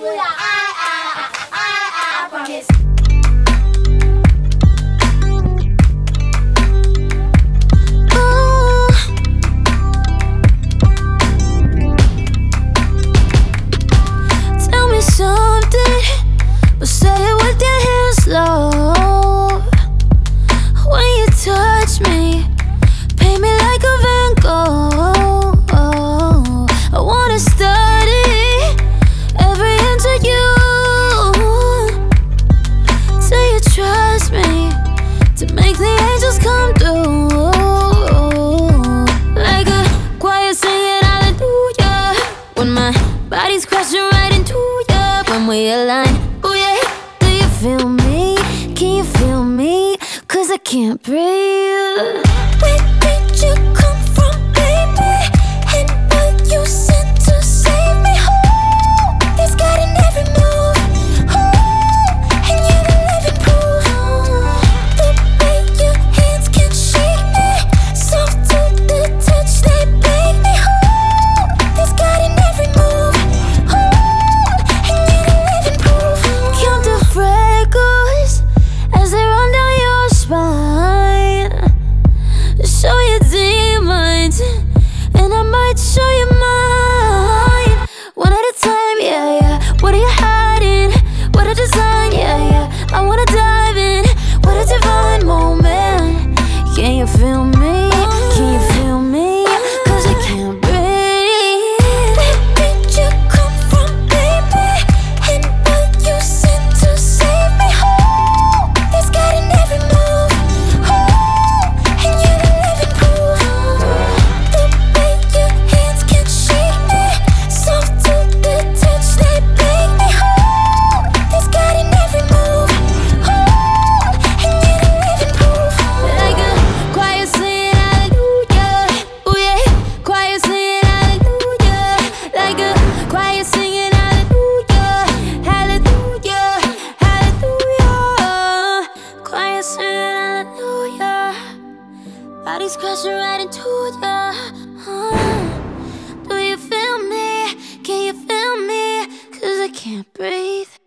I promise. Tell me something, but say it with your hands low. When you touch me, paint me like a Van Gogh. I wanna study every inch of you. Say you trust me to make the angels come through. Like a choir singing hallelujah, when my body's crashing right into you. When we align, oh yeah. Do you feel me? Can you feel me? 'Cause I can't breathe. Where did you come from, baby? And were you sent to save me? Oh, this got in every move. Oh, and you're the living proof. The way your hands can shake me, soft to the touch, they break me. Oh, this got in every move. Oh, and you're the living proof. Count the freckles as they run down your spine. Show your demons, and I might show you mine. One at a time, yeah, yeah. What are you hiding? What a design, yeah, yeah. I wanna dive in. What a divine moment. Can you feel me? Can you feel me? 'Cause I can't breathe. Where did you come from, baby? And were you sent to save me? Oh, this got in every move. Oh, and you're the living proof. The way your hands can shake me, soft to the touch, they break me. Oh, this got in every move. Oh, and you're the living proof. Like a choir singing hallelujah, oh yeah. Choir singing hallelujah, like a choir singing hallelujah, hallelujah, hallelujah. Choir singing hallelujah, body's crashing right into ya. Do you feel me? Can you feel me? 'Cause I can't breathe.